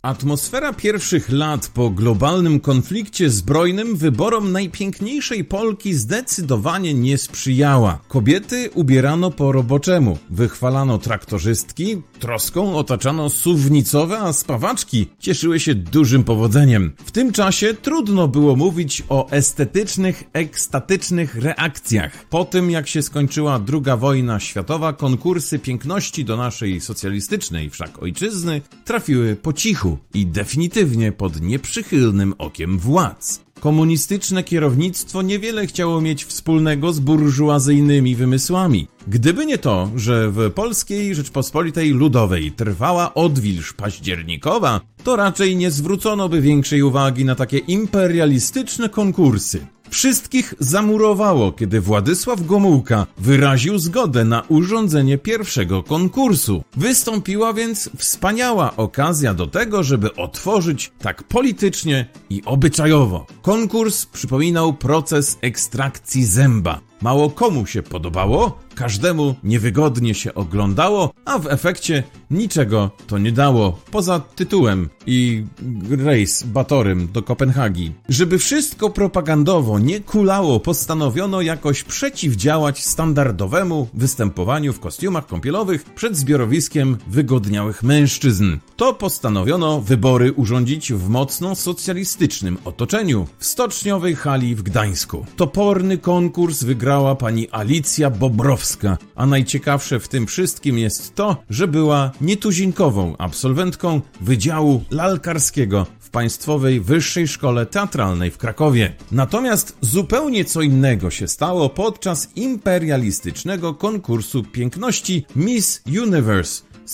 Atmosfera pierwszych lat po globalnym konflikcie zbrojnym wyborom najpiękniejszej Polki zdecydowanie nie sprzyjała. Kobiety ubierano po roboczemu, wychwalano traktorzystki, troską otaczano suwnicowe, a spawaczki cieszyły się dużym powodzeniem. W tym czasie trudno było mówić o estetycznych, ekstatycznych reakcjach. Po tym, jak się skończyła II wojna światowa, konkursy piękności do naszej socjalistycznej wszak ojczyzny trafiły po cichu i definitywnie pod nieprzychylnym okiem władz. Komunistyczne kierownictwo niewiele chciało mieć wspólnego z burżuazyjnymi wymysłami. Gdyby nie to, że w Polskiej Rzeczpospolitej Ludowej trwała odwilż październikowa, to raczej nie zwrócono by większej uwagi na takie imperialistyczne konkursy. Wszystkich zamurowało, kiedy Władysław Gomułka wyraził zgodę na urządzenie pierwszego konkursu. Wystąpiła więc wspaniała okazja do tego, żeby otworzyć tak politycznie i obyczajowo. Konkurs przypominał proces ekstrakcji zęba. Mało komu się podobało, każdemu niewygodnie się oglądało, a w efekcie niczego to nie dało, poza tytułem i rejs batorym do Kopenhagi. Żeby wszystko propagandowo nie kulało, postanowiono jakoś przeciwdziałać standardowemu występowaniu w kostiumach kąpielowych przed zbiorowiskiem wygodniałych mężczyzn. To postanowiono wybory urządzić w mocno socjalistycznym otoczeniu, w stoczniowej hali w Gdańsku. Toporny konkurs wygrała pani Alicja Bobrowska, a najciekawsze w tym wszystkim jest to, że była nietuzinkową absolwentką Wydziału Lalkarskiego w Państwowej Wyższej Szkole Teatralnej w Krakowie. Natomiast zupełnie co innego się stało podczas imperialistycznego konkursu piękności Miss Universe z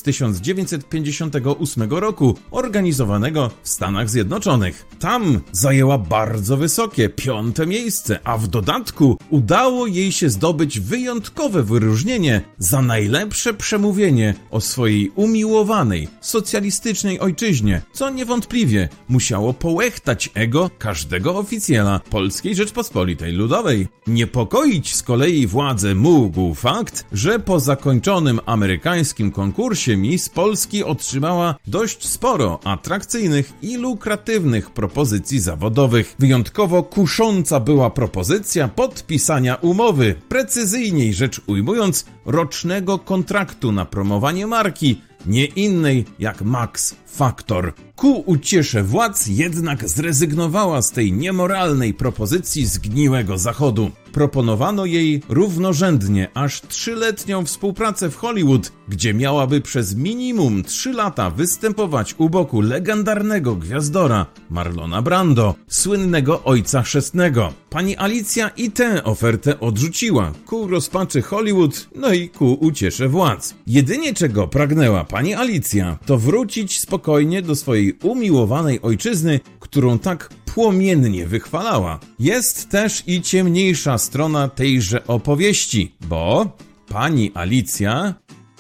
1958 roku, organizowanego w Stanach Zjednoczonych. Tam zajęła bardzo wysokie 5. miejsce, a w dodatku udało jej się zdobyć wyjątkowe wyróżnienie za najlepsze przemówienie o swojej umiłowanej, socjalistycznej ojczyźnie, co niewątpliwie musiało połechtać ego każdego oficjela Polskiej Rzeczpospolitej Ludowej. Niepokoić z kolei władze mógł fakt, że po zakończonym amerykańskim konkursie Miss Polski otrzymała dość sporo atrakcyjnych i lukratywnych propozycji zawodowych. Wyjątkowo kusząca była propozycja podpisania umowy, precyzyjniej rzecz ujmując, rocznego kontraktu na promowanie marki, nie innej jak Max Factor. Ku uciesze władz jednak zrezygnowała z tej niemoralnej propozycji zgniłego Zachodu. Proponowano jej równorzędnie aż 3-letnią współpracę w Hollywood, gdzie miałaby przez minimum 3 lata występować u boku legendarnego gwiazdora Marlona Brando, słynnego Ojca Chrzestnego. Pani Alicja i tę ofertę odrzuciła, ku rozpaczy Hollywood, no i ku uciesze władz. Jedynie czego pragnęła pani Alicja, to wrócić spokojnie do swojej umiłowanej ojczyzny, którą tak płomiennie wychwalała. Jest też i ciemniejsza strona tejże opowieści, bo pani Alicja,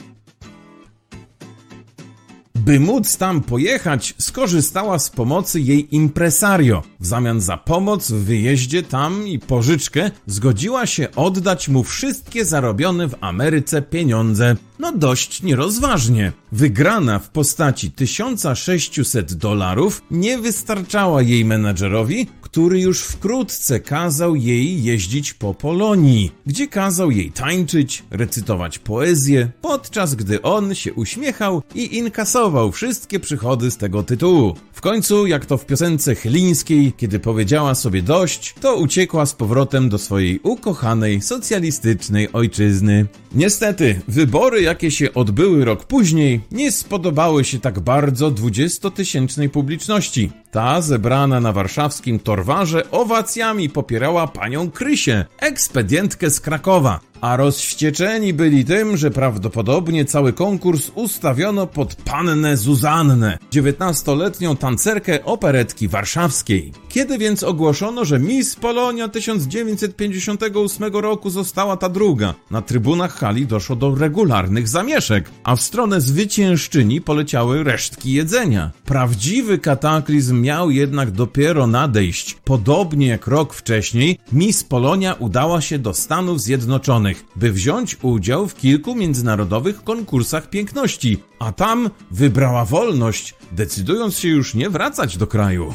by móc tam pojechać, skorzystała z pomocy jej impresario. W zamian za pomoc w wyjeździe tam i pożyczkę zgodziła się oddać mu wszystkie zarobione w Ameryce pieniądze. No dość nierozważnie. Wygrana w postaci $1600 nie wystarczała jej menadżerowi, który już wkrótce kazał jej jeździć po Polonii, gdzie kazał jej tańczyć, recytować poezję, podczas gdy on się uśmiechał i inkasował wszystkie przychody z tego tytułu. W końcu, jak to w piosence chylińskiej, kiedy powiedziała sobie dość, to uciekła z powrotem do swojej ukochanej, socjalistycznej ojczyzny. Niestety, wybory, jakie się odbyły rok później, nie spodobały się tak bardzo 20-tysięcznej publiczności. Ta, zebrana na warszawskim Torwarze, owacjami popierała panią Krysię, ekspedientkę z Krakowa. A rozwścieczeni byli tym, że prawdopodobnie cały konkurs ustawiono pod pannę Zuzannę, 19-letnią tancerkę operetki warszawskiej. Kiedy więc ogłoszono, że Miss Polonia 1958 roku została ta druga, na trybunach hali doszło do regularnych zamieszek, a w stronę zwyciężczyni poleciały resztki jedzenia. Prawdziwy kataklizm miał jednak dopiero nadejść. Podobnie jak rok wcześniej, Miss Polonia udała się do Stanów Zjednoczonych. Zjednoczonych, by wziąć udział w kilku międzynarodowych konkursach piękności, a tam wybrała wolność, decydując się już nie wracać do kraju.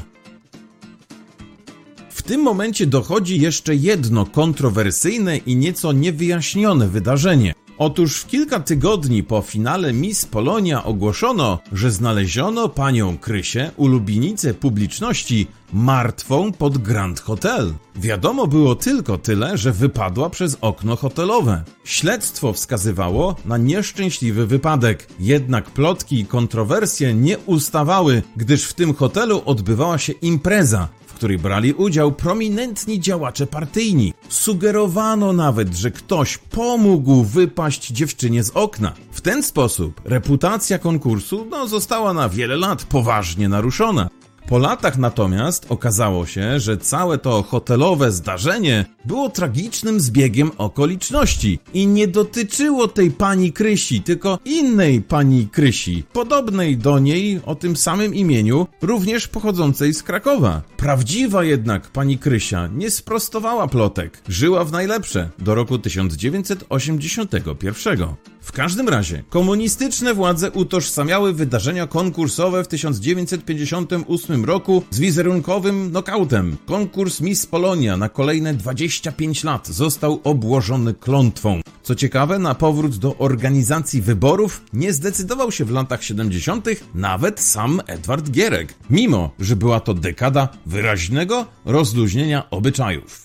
W tym momencie dochodzi jeszcze jedno kontrowersyjne i nieco niewyjaśnione wydarzenie. Otóż w kilka tygodni po finale Miss Polonia ogłoszono, że znaleziono panią Krysię, ulubienicę publiczności, martwą pod Grand Hotel. Wiadomo było tylko tyle, że wypadła przez okno hotelowe. Śledztwo wskazywało na nieszczęśliwy wypadek, jednak plotki i kontrowersje nie ustawały, gdyż w tym hotelu odbywała się impreza, w której brali udział prominentni działacze partyjni. Sugerowano nawet, że ktoś pomógł wypaść dziewczynie z okna. W ten sposób reputacja konkursu została na wiele lat poważnie naruszona. Po latach natomiast okazało się, że całe to hotelowe zdarzenie było tragicznym zbiegiem okoliczności i nie dotyczyło tej pani Krysi, tylko innej pani Krysi, podobnej do niej o tym samym imieniu, również pochodzącej z Krakowa. Prawdziwa jednak pani Krysia nie sprostowała plotek, żyła w najlepsze do roku 1981. W każdym razie komunistyczne władze utożsamiały wydarzenia konkursowe w 1958 roku z wizerunkowym nokautem. Konkurs Miss Polonia na kolejne 25 lat został obłożony klątwą. Co ciekawe, na powrót do organizacji wyborów nie zdecydował się w latach 70. nawet sam Edward Gierek, mimo że była to dekada wyraźnego rozluźnienia obyczajów.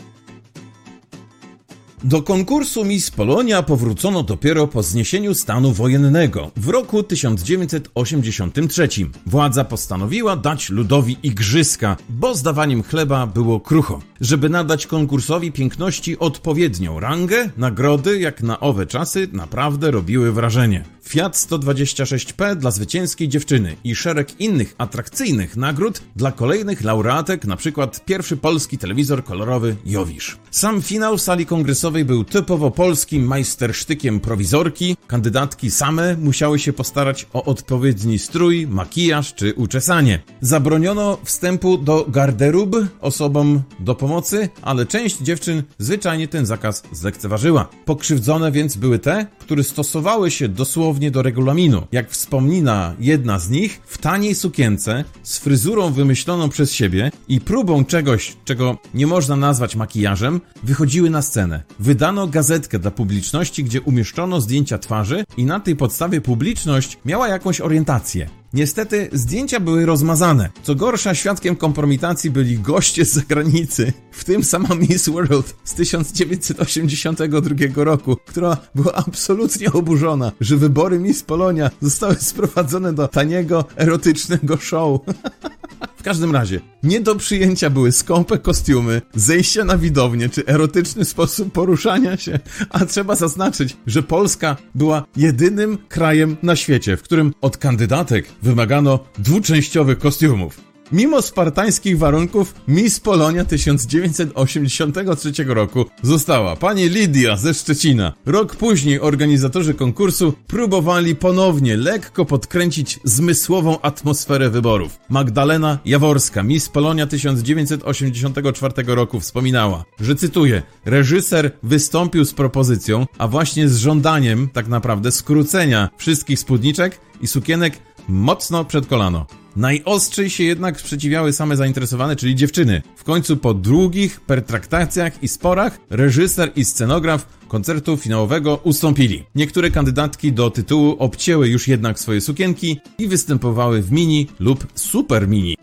Do konkursu Miss Polonia powrócono dopiero po zniesieniu stanu wojennego w roku 1983. Władza postanowiła dać ludowi igrzyska, bo z dawaniem chleba było krucho. Żeby nadać konkursowi piękności odpowiednią rangę, nagrody jak na owe czasy naprawdę robiły wrażenie. Fiat 126P dla zwycięskiej dziewczyny i szereg innych atrakcyjnych nagród dla kolejnych laureatek, np. pierwszy polski telewizor kolorowy Jowisz. Sam finał w sali kongresowej był typowo polskim majstersztykiem prowizorki. Kandydatki same musiały się postarać o odpowiedni strój, makijaż czy uczesanie. Zabroniono wstępu do garderób osobom do pomocy, ale część dziewczyn zwyczajnie ten zakaz zlekceważyła. Pokrzywdzone więc były te, które stosowały się dosłownie do regulaminu. Jak wspomina jedna z nich, w taniej sukience, z fryzurą wymyśloną przez siebie i próbą czegoś, czego nie można nazwać makijażem, wychodziły na scenę. Wydano gazetkę dla publiczności, gdzie umieszczono zdjęcia twarzy i na tej podstawie publiczność miała jakąś orientację. Niestety zdjęcia były rozmazane. Co gorsza, świadkiem kompromitacji byli goście z zagranicy, w tym sama Miss World z 1982 roku, która była absolutnie oburzona, że wybory Miss Polonia zostały sprowadzone do taniego, erotycznego show. W każdym razie, nie do przyjęcia były skąpe kostiumy, zejście na widownię czy erotyczny sposób poruszania się, a trzeba zaznaczyć, że Polska była jedynym krajem na świecie, w którym od kandydatek wymagano dwuczęściowych kostiumów. Mimo spartańskich warunków Miss Polonia 1983 roku została pani Lidia ze Szczecina. Rok później organizatorzy konkursu próbowali ponownie lekko podkręcić zmysłową atmosferę wyborów. Magdalena Jaworska, Miss Polonia 1984 roku wspominała, że cytuję, reżyser wystąpił z propozycją, a właśnie z żądaniem tak naprawdę skrócenia wszystkich spódniczek i sukienek mocno przed kolano. Najostrzej się jednak sprzeciwiały same zainteresowane, czyli dziewczyny. W końcu po długich pertraktacjach i sporach reżyser i scenograf koncertu finałowego ustąpili. Niektóre kandydatki do tytułu obcięły już jednak swoje sukienki i występowały w mini lub super mini.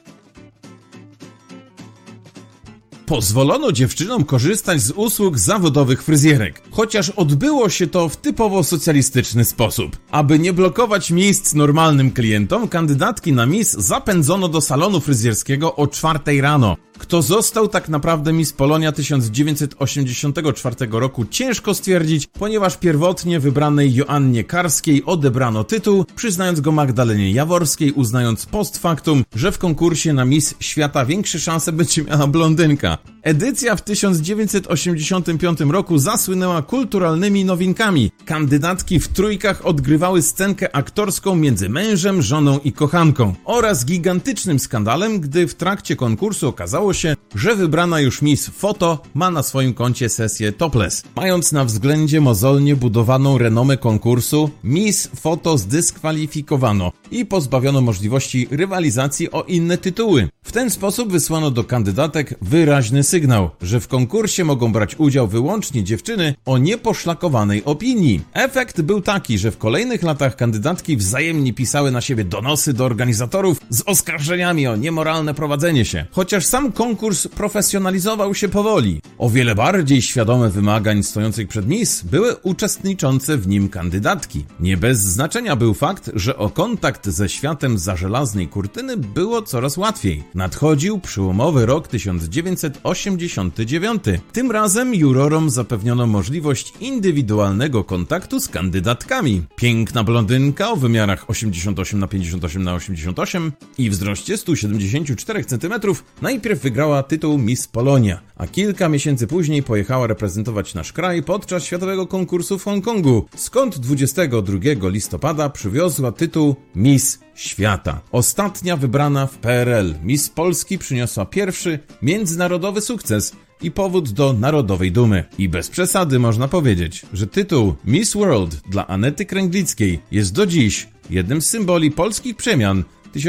Pozwolono dziewczynom korzystać z usług zawodowych fryzjerek, chociaż odbyło się to w typowo socjalistyczny sposób. Aby nie blokować miejsc normalnym klientom, kandydatki na Miss zapędzono do salonu fryzjerskiego o 4 rano. Kto został tak naprawdę Miss Polonia 1984 roku ciężko stwierdzić, ponieważ pierwotnie wybranej Joannie Karskiej odebrano tytuł, przyznając go Magdalenie Jaworskiej, uznając post factum, że w konkursie na Miss Świata większe szanse będzie miała blondynka. Edycja w 1985 roku zasłynęła kulturalnymi nowinkami. Kandydatki w trójkach odgrywały scenkę aktorską między mężem, żoną i kochanką oraz gigantycznym skandalem, gdy w trakcie konkursu okazało się, że wybrana już Miss Foto ma na swoim koncie sesję topless. Mając na względzie mozolnie budowaną renomę konkursu, Miss Foto zdyskwalifikowano i pozbawiono możliwości rywalizacji o inne tytuły. W ten sposób wysłano do kandydatek wyraźny sygnał, że w konkursie mogą brać udział wyłącznie dziewczyny o nieposzlakowanej opinii. Efekt był taki, że w kolejnych latach kandydatki wzajemnie pisały na siebie donosy do organizatorów z oskarżeniami o niemoralne prowadzenie się. Chociaż sam konkurs profesjonalizował się powoli. O wiele bardziej świadome wymagań stojących przed Miss były uczestniczące w nim kandydatki. Nie bez znaczenia był fakt, że o kontakt ze światem zza żelaznej kurtyny było coraz łatwiej. Nadchodził przełomowy rok 1989. Tym razem jurorom zapewniono możliwość indywidualnego kontaktu z kandydatkami. Piękna blondynka o wymiarach 88×58×88 i wzroście 174 cm najpierw wygrała tytuł Miss Polonia, a kilka miesięcy później pojechała reprezentować nasz kraj podczas światowego konkursu w Hongkongu, skąd 22 listopada przywiozła tytuł Miss Świata. Ostatnia wybrana w PRL Miss Polski przyniosła pierwszy międzynarodowy sukces i powód do narodowej dumy. I bez przesady można powiedzieć, że tytuł Miss World dla Anety Kręglickiej jest do dziś jednym z symboli polskich przemian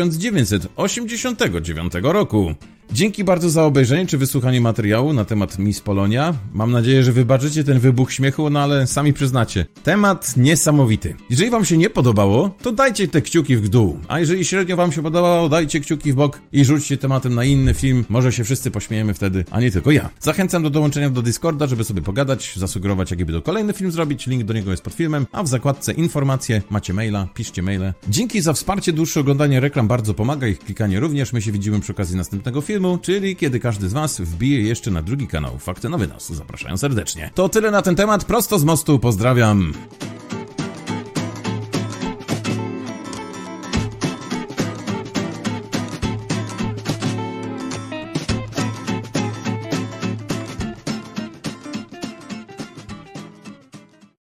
1989 roku. Dzięki bardzo za obejrzenie czy wysłuchanie materiału na temat Miss Polonia. Mam nadzieję, że wybaczycie ten wybuch śmiechu, no ale sami przyznacie. Temat niesamowity. Jeżeli wam się nie podobało, to dajcie te kciuki w dół. A jeżeli średnio wam się podobało, dajcie kciuki w bok i rzućcie tematem na inny film. Może się wszyscy pośmiejemy wtedy, a nie tylko ja. Zachęcam do dołączenia do Discorda, żeby sobie pogadać, zasugerować, jaki by to kolejny film zrobić. Link do niego jest pod filmem, a w zakładce informacje macie maila, piszcie maile. Dzięki za wsparcie, dłuższe oglądanie reklam bardzo pomaga, ich klikanie również. My się widzimy przy okazji następnego filmu, czyli kiedy każdy z was wbije jeszcze na drugi kanał Fakty na Wynos. Zapraszam serdecznie. To tyle na ten temat, prosto z mostu, pozdrawiam.